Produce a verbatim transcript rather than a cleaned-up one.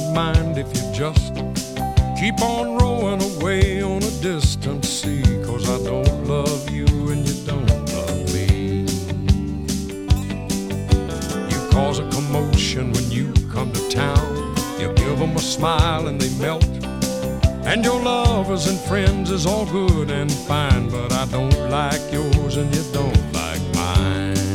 don't mind if you just keep on rowing away on a distant sea. 'Cause I don't love you and you don't love me. You cause a commotion when you come to town. You give them a smile and they melt. And your lovers and friends is all good and fine, but I don't like yours and you don't like mine.